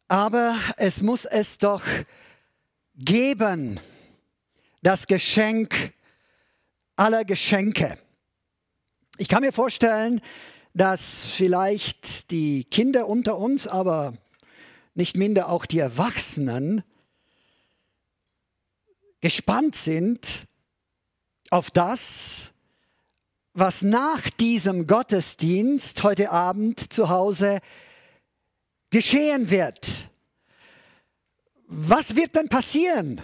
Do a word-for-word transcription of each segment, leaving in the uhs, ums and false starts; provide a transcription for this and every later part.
Aber es muss es doch geben, das Geschenk aller Geschenke. Ich kann mir vorstellen, dass vielleicht die Kinder unter uns, aber nicht minder auch die Erwachsenen, gespannt sind auf das, was nach diesem Gottesdienst heute Abend zu Hause geschehen wird. Was wird denn passieren?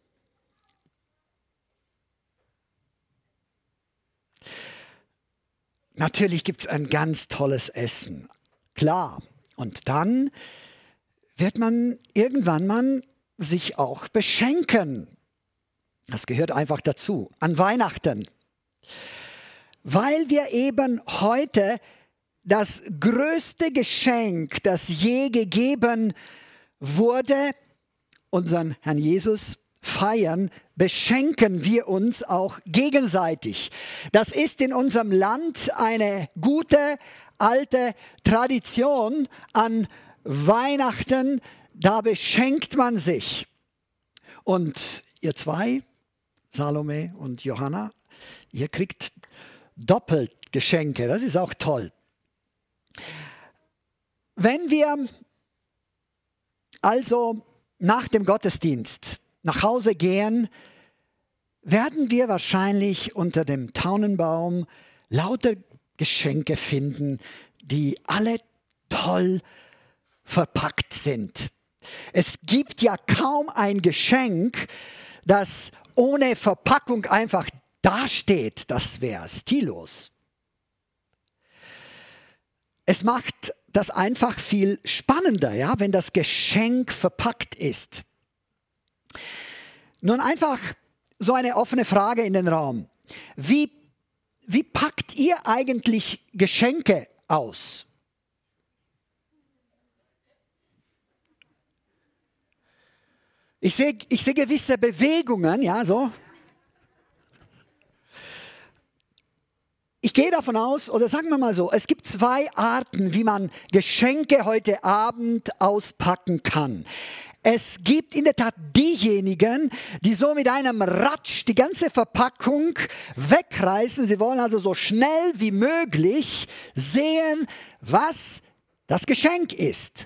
Natürlich gibt es ein ganz tolles Essen, klar. Und dann wird man irgendwann mal sich auch beschenken. Das gehört einfach dazu, an Weihnachten. Weil wir eben heute das größte Geschenk, das je gegeben wurde, unseren Herrn Jesus feiern, beschenken wir uns auch gegenseitig. Das ist in unserem Land eine gute, alte Tradition an Weihnachten. Da beschenkt man sich. Und ihr zwei, Salome und Johanna, ihr kriegt doppelt Geschenke. Das ist auch toll. Wenn wir also nach dem Gottesdienst nach Hause gehen, werden wir wahrscheinlich unter dem Tannenbaum lauter Geschenke finden, die alle toll verpackt sind. Es gibt ja kaum ein Geschenk, das ohne Verpackung einfach dasteht. Das wäre stillos. Es macht das einfach viel spannender, ja, wenn das Geschenk verpackt ist. Nun einfach so eine offene Frage in den Raum. Wie, wie packt ihr eigentlich Geschenke aus? Ich sehe ich sehe gewisse Bewegungen, ja, so. Ich gehe davon aus, oder sagen wir mal so, es gibt zwei Arten, wie man Geschenke heute Abend auspacken kann. Es gibt in der Tat diejenigen, die so mit einem Ratsch die ganze Verpackung wegreißen. Sie wollen also so schnell wie möglich sehen, was das Geschenk ist.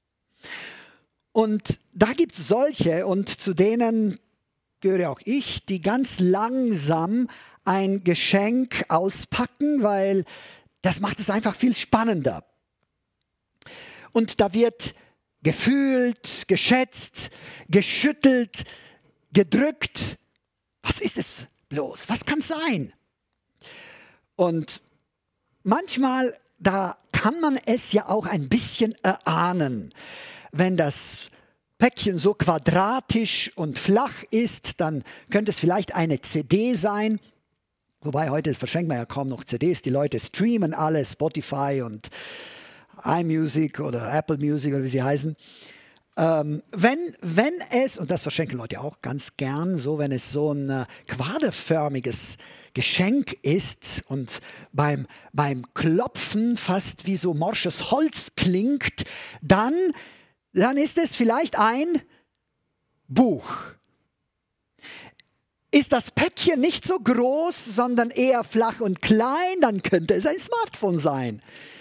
Und da gibt es solche, und zu denen gehöre auch ich, die ganz langsam ein Geschenk auspacken, weil das macht es einfach viel spannender. Und da wird gefühlt, geschätzt, geschüttelt, gedrückt. Was ist es bloß? Was kann es sein? Und manchmal, da kann man es ja auch ein bisschen erahnen. Wenn das Päckchen so quadratisch und flach ist, dann könnte es vielleicht eine C D sein. Wobei heute verschenkt man ja kaum noch C Ds. Die Leute streamen alle, Spotify und iMusic oder Apple Music oder wie sie heißen. Ähm, wenn, wenn es, und das verschenken Leute auch ganz gern, so wenn es so ein äh, quaderförmiges Geschenk ist und beim, beim Klopfen fast wie so morsches Holz klingt, dann, dann ist es vielleicht ein Buch. Ist das Päckchen nicht so groß, sondern eher flach und klein, dann könnte es ein Smartphone sein.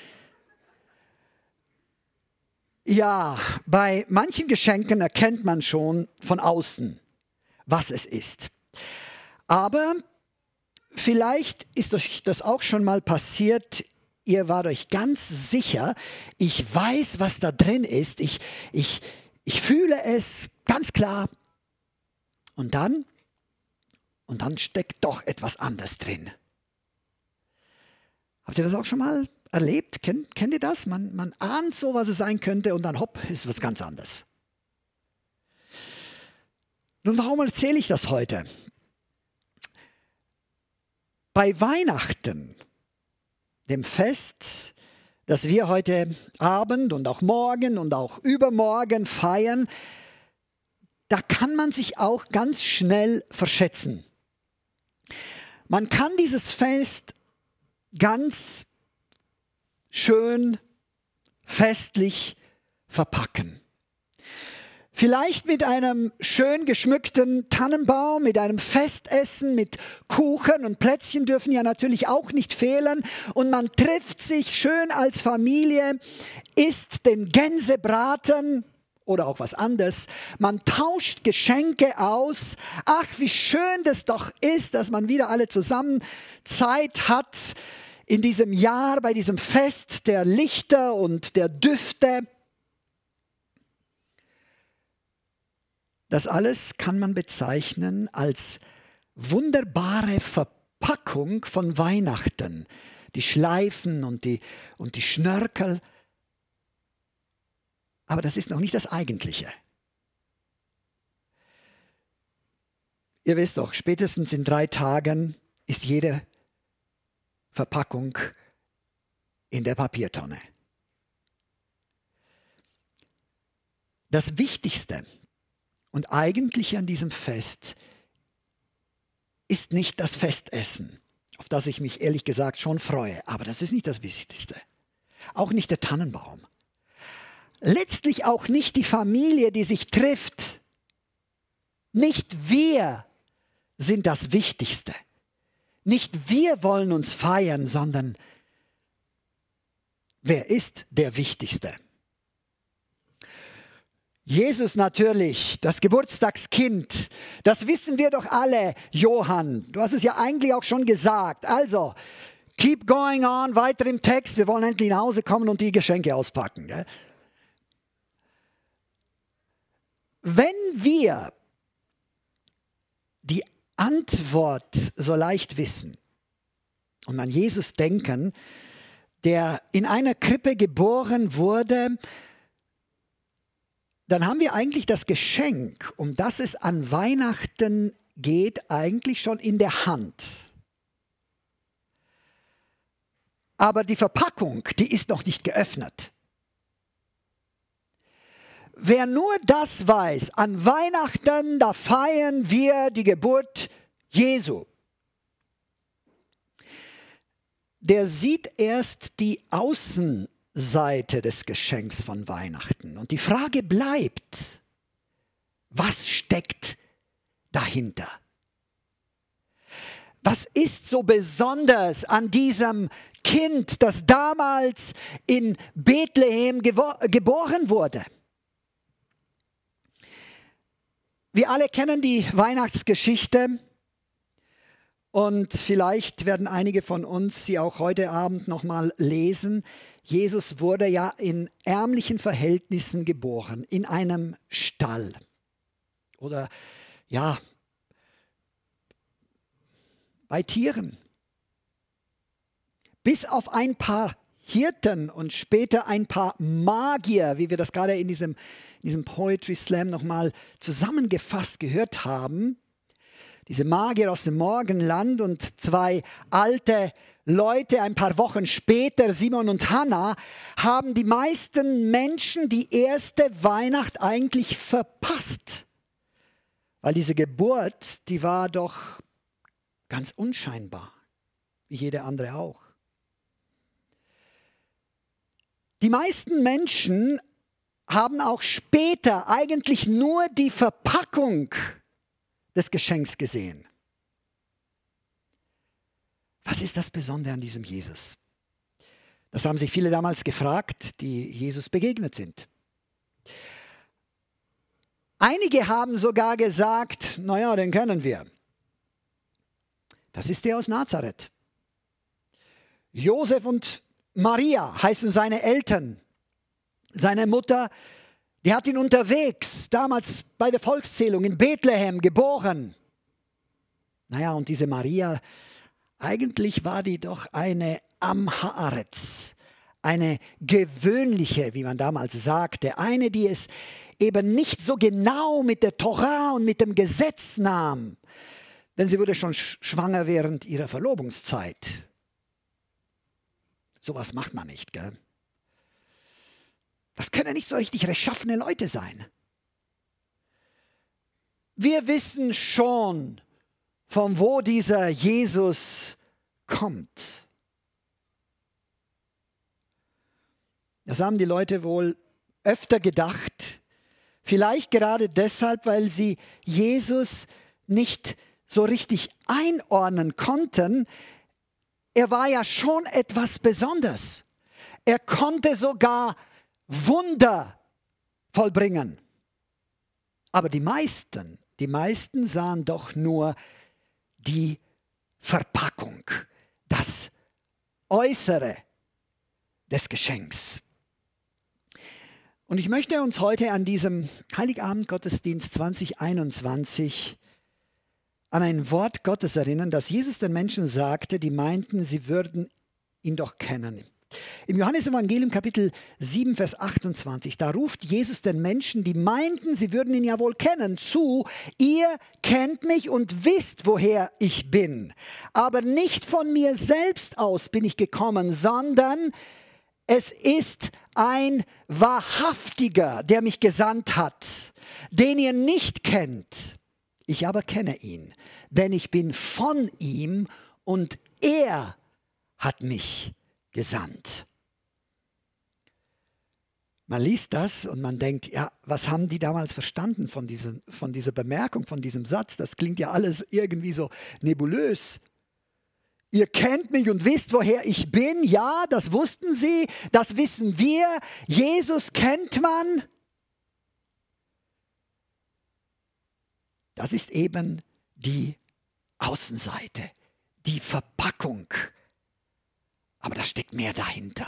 Ja, bei manchen Geschenken erkennt man schon von außen, was es ist. Aber vielleicht ist euch das auch schon mal passiert, ihr wart euch ganz sicher, ich weiß, was da drin ist, ich, ich, ich fühle es ganz klar. Und dann, und dann steckt doch etwas anderes drin. Habt ihr das auch schon mal erlebt? Kennt, kennt ihr das? Man, man ahnt so, was es sein könnte und dann hopp, ist was ganz anderes. Nun, warum erzähle ich das heute? Bei Weihnachten, dem Fest, das wir heute Abend und auch morgen und auch übermorgen feiern, da kann man sich auch ganz schnell verschätzen. Man kann dieses Fest ganz schön festlich verpacken. Vielleicht mit einem schön geschmückten Tannenbaum, mit einem Festessen, mit Kuchen und Plätzchen dürfen ja natürlich auch nicht fehlen. Und man trifft sich schön als Familie, isst den Gänsebraten oder auch was anderes. Man tauscht Geschenke aus. Ach, wie schön das doch ist, dass man wieder alle zusammen Zeit hat in diesem Jahr, bei diesem Fest der Lichter und der Düfte. Das alles kann man bezeichnen als wunderbare Verpackung von Weihnachten. Die Schleifen und die, und die Schnörkel. Aber das ist noch nicht das Eigentliche. Ihr wisst doch, spätestens in drei Tagen ist jede Verpackung in der Papiertonne. Das Wichtigste und Eigentliche an diesem Fest ist nicht das Festessen, auf das ich mich ehrlich gesagt schon freue, aber das ist nicht das Wichtigste. Auch nicht der Tannenbaum. Letztlich auch nicht die Familie, die sich trifft. Nicht wir sind das Wichtigste. Nicht wir wollen uns feiern, sondern wer ist der Wichtigste? Jesus natürlich, das Geburtstagskind, das wissen wir doch alle, Johann. Du hast es ja eigentlich auch schon gesagt. Also, keep going on, weiter im Text. Wir wollen endlich nach Hause kommen und die Geschenke auspacken. Gell? Wenn wir die Antwort so leicht wissen und an Jesus denken, der in einer Krippe geboren wurde, dann haben wir eigentlich das Geschenk, um das es an Weihnachten geht, eigentlich schon in der Hand. Aber die Verpackung, die ist noch nicht geöffnet. Wer nur das weiß, an Weihnachten, da feiern wir die Geburt Jesu. Der sieht erst die Außenseite des Geschenks von Weihnachten. Und die Frage bleibt, was steckt dahinter? Was ist so besonders an diesem Kind, das damals in Bethlehem geboren wurde? Wir alle kennen die Weihnachtsgeschichte und vielleicht werden einige von uns sie auch heute Abend noch mal lesen. Jesus wurde ja in ärmlichen Verhältnissen geboren, in einem Stall oder ja, bei Tieren. Bis auf ein paar Hirten und später ein paar Magier, wie wir das gerade in diesem, in diesem Poetry Slam nochmal zusammengefasst gehört haben. Diese Magier aus dem Morgenland und zwei alte Leute, ein paar Wochen später, Simon und Hannah, haben die meisten Menschen die erste Weihnacht eigentlich verpasst. Weil diese Geburt, die war doch ganz unscheinbar, wie jede andere auch. Die meisten Menschen haben auch später eigentlich nur die Verpackung des Geschenks gesehen. Was ist das Besondere an diesem Jesus? Das haben sich viele damals gefragt, die Jesus begegnet sind. Einige haben sogar gesagt, naja, den kennen wir. Das ist der aus Nazareth. Josef und Maria heißen seine Eltern. Seine Mutter, die hat ihn unterwegs, damals bei der Volkszählung in Bethlehem geboren. Naja, und diese Maria, eigentlich war die doch eine Am Haaretz, eine gewöhnliche, wie man damals sagte, eine, die es eben nicht so genau mit der Tora und mit dem Gesetz nahm, denn sie wurde schon schwanger während ihrer Verlobungszeit. Sowas macht man nicht, gell? Das können nicht so richtig rechtschaffene Leute sein. Wir wissen schon, von wo dieser Jesus kommt. Das haben die Leute wohl öfter gedacht, Vielleicht gerade deshalb, weil sie Jesus nicht so richtig einordnen konnten. Er war ja schon etwas Besonderes. Er konnte sogar Wunder vollbringen. Aber die meisten, die meisten sahen doch nur die Verpackung, das Äußere des Geschenks. Und ich möchte uns heute an diesem Heiligabend-Gottesdienst zwanzig einundzwanzig an ein Wort Gottes erinnern, das Jesus den Menschen sagte, die meinten, sie würden ihn doch kennen. Im Johannesevangelium Kapitel sieben, Vers achtundzwanzig, da ruft Jesus den Menschen, die meinten, sie würden ihn ja wohl kennen, zu: Ihr kennt mich und wisst, woher ich bin. Aber nicht von mir selbst aus bin ich gekommen, sondern es ist ein Wahrhaftiger, der mich gesandt hat, den ihr nicht kennt. Ich aber kenne ihn, denn ich bin von ihm und er hat mich gesandt. Man liest das und man denkt, ja, was haben die damals verstanden von, diesem, von dieser Bemerkung, von diesem Satz? Das klingt ja alles irgendwie so nebulös. Ihr kennt mich und wisst, woher ich bin. Ja, das wussten sie, das wissen wir. Jesus kennt man. Das ist eben die Außenseite, die Verpackung. Aber da steckt mehr dahinter.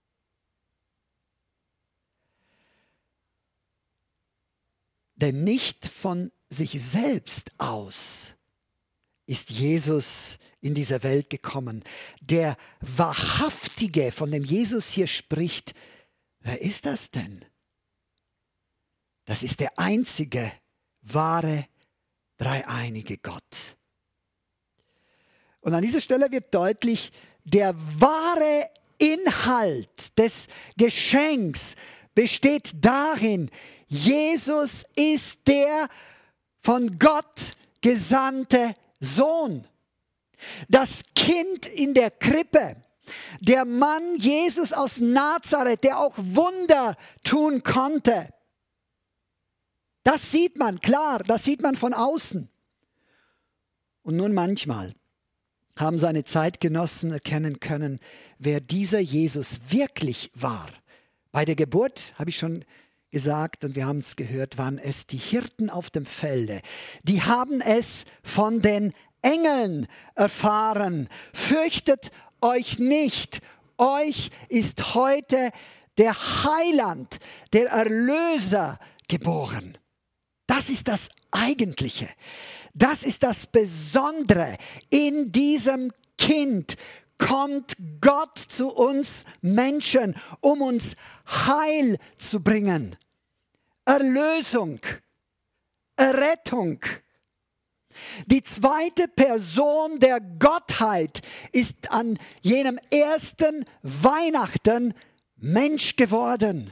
Denn nicht von sich selbst aus ist Jesus in diese Welt gekommen. Der Wahrhaftige, von dem Jesus hier spricht, wer ist das denn? Das ist der einzige, wahre, dreieinige Gott. Und an dieser Stelle wird deutlich, der wahre Inhalt des Geschenks besteht darin, Jesus ist der von Gott gesandte Sohn. Das Kind in der Krippe, der Mann Jesus aus Nazareth, der auch Wunder tun konnte. Das sieht man, klar, das sieht man von außen. Und nun manchmal haben seine Zeitgenossen erkennen können, wer dieser Jesus wirklich war. Bei der Geburt, habe ich schon gesagt und wir haben es gehört, waren es die Hirten auf dem Felde. Die haben es von den Engeln erfahren. Fürchtet euch nicht, euch ist heute der Heiland, der Erlöser geboren. Das ist das Eigentliche. Das ist das Besondere. In diesem Kind kommt Gott zu uns Menschen, um uns Heil zu bringen. Erlösung, Errettung. Die zweite Person der Gottheit ist an jenem ersten Weihnachten Mensch geworden.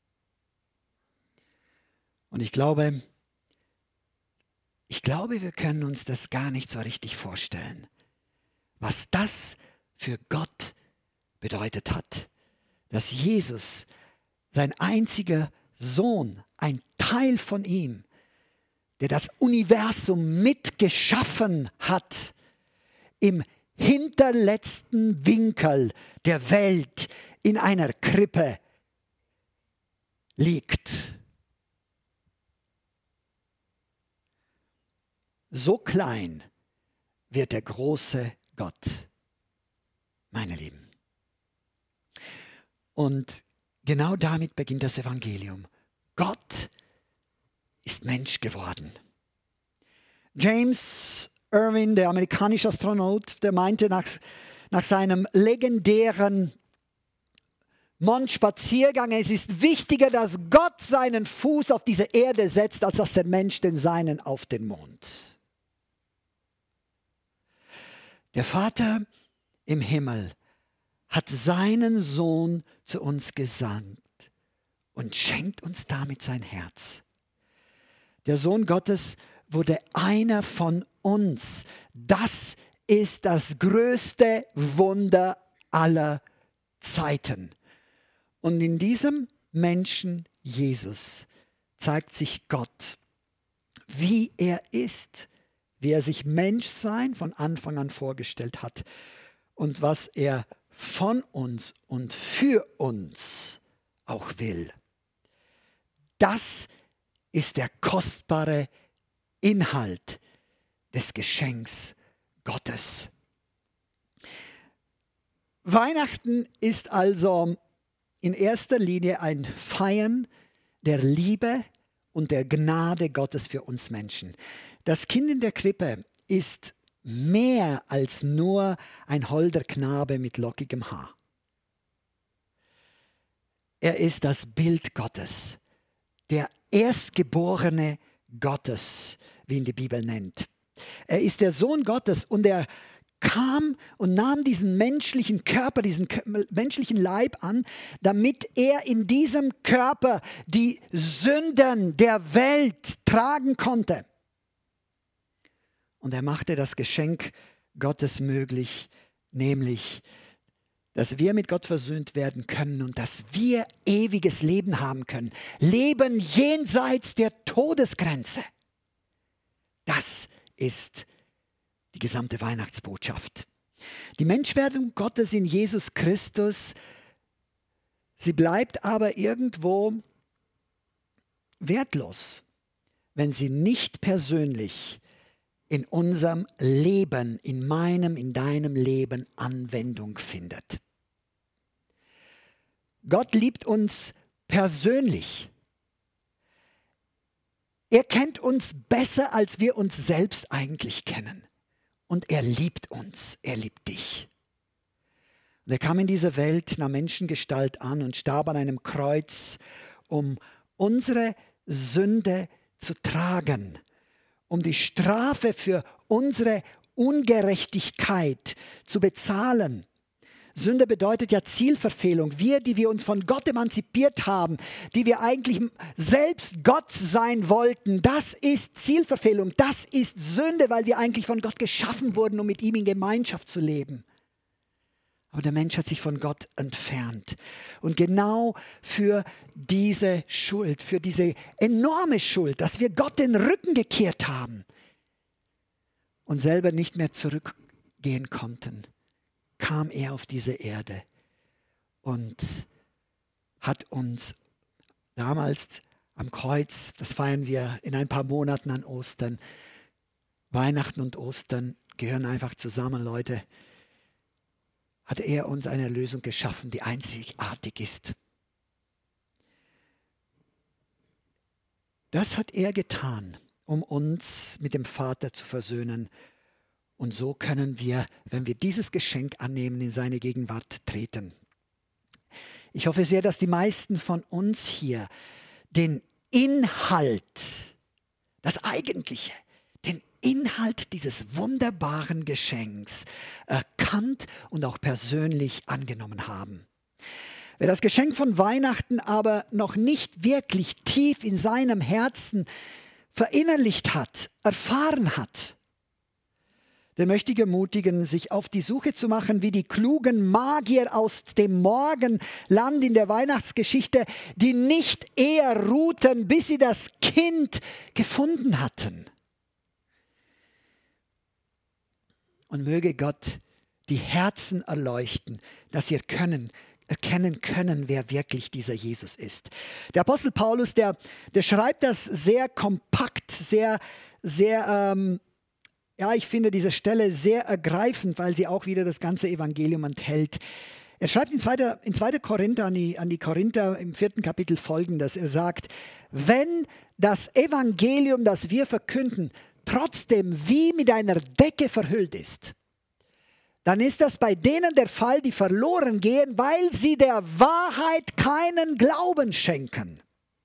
Und ich glaube, ich glaube, wir können uns das gar nicht so richtig vorstellen, was das für Gott bedeutet hat, dass Jesus, sein einziger Sohn, ein Teil von ihm, der das Universum mitgeschaffen hat, im hinterletzten Winkel der Welt in einer Krippe liegt. So klein wird der große Gott, meine Lieben. Und genau damit beginnt das Evangelium. Gott ist Mensch geworden. James Irwin, der amerikanische Astronaut, der meinte nach, nach seinem legendären Mondspaziergang, es ist wichtiger, dass Gott seinen Fuß auf diese Erde setzt, als dass der Mensch den seinen auf den Mond. Der Vater im Himmel hat seinen Sohn zu uns gesandt und schenkt uns damit sein Herz. Der Sohn Gottes wurde einer von uns. Das ist das größte Wunder aller Zeiten. Und in diesem Menschen Jesus zeigt sich Gott, wie er ist, wie er sich Menschsein von Anfang an vorgestellt hat und was er von uns und für uns auch will. Das ist der kostbare Inhalt des Geschenks Gottes. Weihnachten ist also in erster Linie ein Feiern der Liebe und der Gnade Gottes für uns Menschen. Das Kind in der Krippe ist mehr als nur ein holder Knabe mit lockigem Haar. Er ist das Bild Gottes, der Erstgeborene Gottes, wie ihn die Bibel nennt. Er ist der Sohn Gottes und er kam und nahm diesen menschlichen Körper, diesen menschlichen Leib an, damit er in diesem Körper die Sünden der Welt tragen konnte. Und er machte das Geschenk Gottes möglich, nämlich, dass wir mit Gott versöhnt werden können und dass wir ewiges Leben haben können. Leben jenseits der Todesgrenze. Das ist die gesamte Weihnachtsbotschaft. Die Menschwerdung Gottes in Jesus Christus, sie bleibt aber irgendwo wertlos, wenn sie nicht persönlich in unserem Leben, in meinem, in deinem Leben Anwendung findet. Gott liebt uns persönlich. Er kennt uns besser, als wir uns selbst eigentlich kennen. Und er liebt uns, er liebt dich. Und er kam in diese Welt nach Menschengestalt an und starb an einem Kreuz, um unsere Sünde zu tragen, um die Strafe für unsere Ungerechtigkeit zu bezahlen. Sünde bedeutet ja Zielverfehlung. Wir, die wir uns von Gott emanzipiert haben, die wir eigentlich selbst Gott sein wollten, das ist Zielverfehlung, das ist Sünde, weil wir eigentlich von Gott geschaffen wurden, um mit ihm in Gemeinschaft zu leben. Aber der Mensch hat sich von Gott entfernt. Und genau für diese Schuld, für diese enorme Schuld, dass wir Gott den Rücken gekehrt haben und selber nicht mehr zurückgehen konnten, kam er auf diese Erde und hat uns damals am Kreuz, das feiern wir in ein paar Monaten an Ostern, Weihnachten und Ostern gehören einfach zusammen, Leute, hat er uns eine Lösung geschaffen, die einzigartig ist. Das hat er getan, um uns mit dem Vater zu versöhnen. Und so können wir, wenn wir dieses Geschenk annehmen, in seine Gegenwart treten. Ich hoffe sehr, dass die meisten von uns hier den Inhalt, das Eigentliche, den Inhalt dieses wunderbaren Geschenks erkannt und auch persönlich angenommen haben. Wer das Geschenk von Weihnachten aber noch nicht wirklich tief in seinem Herzen verinnerlicht hat, erfahren hat, der möchte ich ermutigen, sich auf die Suche zu machen, wie die klugen Magier aus dem Morgenland in der Weihnachtsgeschichte, die nicht eher ruhten, bis sie das Kind gefunden hatten. Und möge Gott die Herzen erleuchten, dass sie können, erkennen können, wer wirklich dieser Jesus ist. Der Apostel Paulus, der, der schreibt das sehr kompakt, sehr, sehr ähm, Ja, ich finde diese Stelle sehr ergreifend, weil sie auch wieder das ganze Evangelium enthält. Er schreibt in zweiter in zweiter Korinther an die, an die Korinther im vierten Kapitel Folgendes. Er sagt, wenn das Evangelium, das wir verkünden, trotzdem wie mit einer Decke verhüllt ist, dann ist das bei denen der Fall, die verloren gehen, weil sie der Wahrheit keinen Glauben schenken.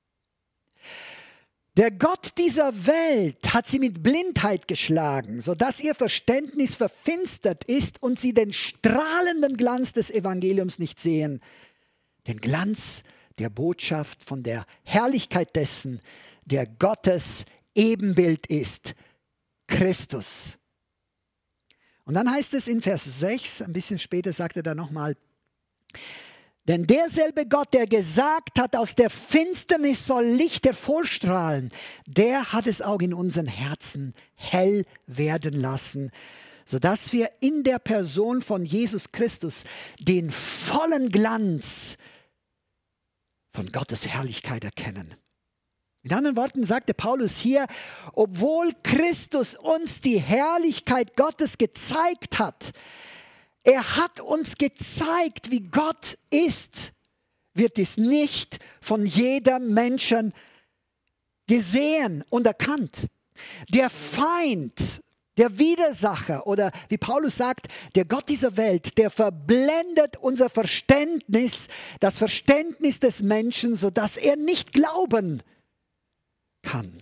Der Gott dieser Welt hat sie mit Blindheit geschlagen, sodass ihr Verständnis verfinstert ist und sie den strahlenden Glanz des Evangeliums nicht sehen. Den Glanz der Botschaft von der Herrlichkeit dessen, der Gottes Ebenbild ist, Christus. Und dann heißt es in Vers sechs, ein bisschen später sagt er da nochmal, Denn derselbe Gott, der gesagt hat, aus der Finsternis soll Licht hervorstrahlen, der hat es auch in unseren Herzen hell werden lassen, sodass wir in der Person von Jesus Christus den vollen Glanz von Gottes Herrlichkeit erkennen. Mit anderen Worten sagte Paulus hier, obwohl Christus uns die Herrlichkeit Gottes gezeigt hat, er hat uns gezeigt, wie Gott ist, wird dies nicht von jedem Menschen gesehen und erkannt. Der Feind, der Widersacher oder wie Paulus sagt, der Gott dieser Welt, der verblendet unser Verständnis, das Verständnis des Menschen, sodass er nicht glauben kann.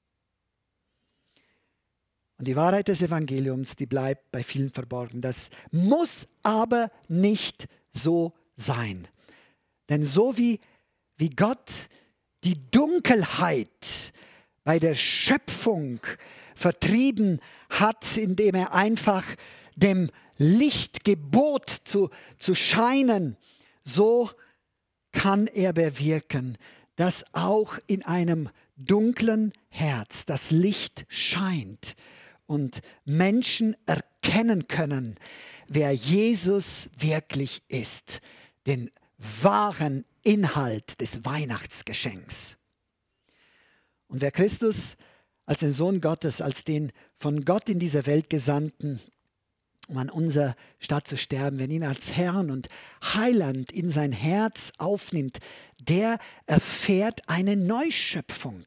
Und die Wahrheit des Evangeliums, die bleibt bei vielen verborgen. Das muss aber nicht so sein. Denn so wie, wie Gott die Dunkelheit bei der Schöpfung vertrieben hat, indem er einfach dem Licht gebot zu, zu scheinen, so kann er bewirken, dass auch in einem dunklen Herz das Licht scheint und Menschen erkennen können, wer Jesus wirklich ist, den wahren Inhalt des Weihnachtsgeschenks. Und wer Christus als den Sohn Gottes, als den von Gott in diese Welt Gesandten, um an unserer Stadt zu sterben, wenn ihn als Herrn und Heiland in sein Herz aufnimmt, der erfährt eine Neuschöpfung.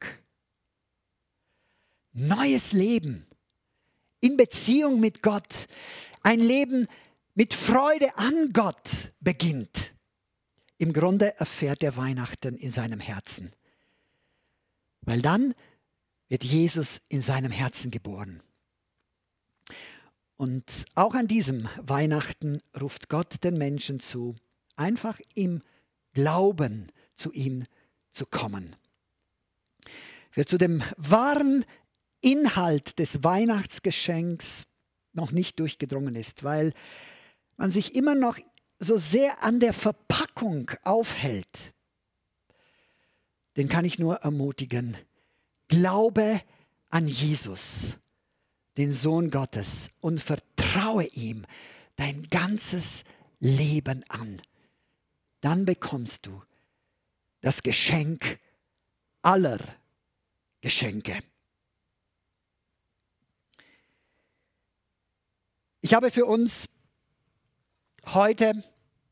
Neues Leben in Beziehung mit Gott. Ein Leben mit Freude an Gott beginnt. Im Grunde erfährt er Weihnachten in seinem Herzen. Weil dann wird Jesus in seinem Herzen geboren. Und auch an diesem Weihnachten ruft Gott den Menschen zu, einfach im Glauben zu ihm zu kommen. Wer zu dem wahren Inhalt des Weihnachtsgeschenks noch nicht durchgedrungen ist, weil man sich immer noch so sehr an der Verpackung aufhält, den kann ich nur ermutigen, glaube an Jesus, den Sohn Gottes, und vertraue ihm dein ganzes Leben an. Dann bekommst du das Geschenk aller Geschenke. Ich habe für uns heute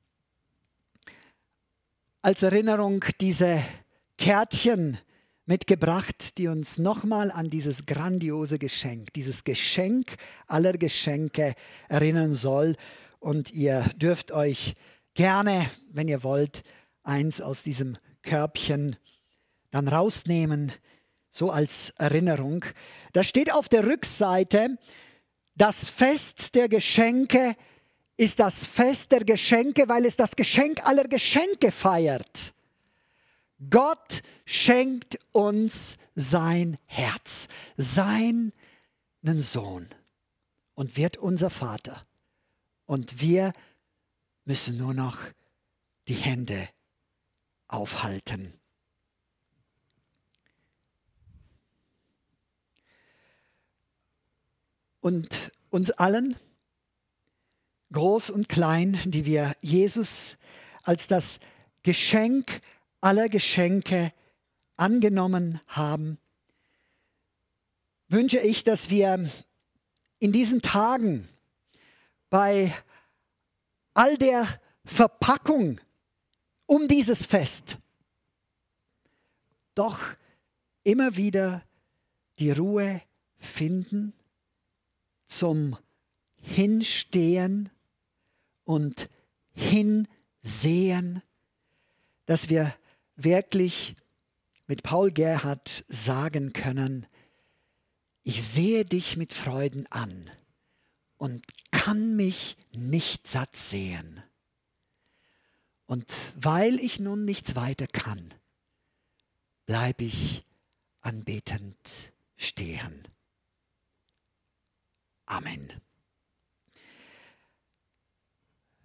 als Erinnerung diese Kärtchen mitgebracht, die uns nochmal an dieses grandiose Geschenk, dieses Geschenk aller Geschenke erinnern soll. Und ihr dürft euch gerne, wenn ihr wollt, eins aus diesem Körbchen dann rausnehmen, so als Erinnerung. Da steht auf der Rückseite: Das Fest der Geschenke ist das Fest der Geschenke, weil es das Geschenk aller Geschenke feiert. Gott schenkt uns sein Herz, seinen Sohn, und wird unser Vater. Und wir müssen nur noch die Hände aufhalten. Und uns allen, groß und klein, die wir Jesus als das Geschenk aller Geschenke angenommen haben, wünsche ich, dass wir in diesen Tagen bei all der Verpackung um dieses Fest doch immer wieder die Ruhe finden zum Hinstehen und Hinsehen, dass wir wirklich mit Paul Gerhardt sagen können: Ich sehe dich mit Freuden an und kann mich nicht satt sehen. Und weil ich nun nichts weiter kann, bleibe ich anbetend stehen. Amen.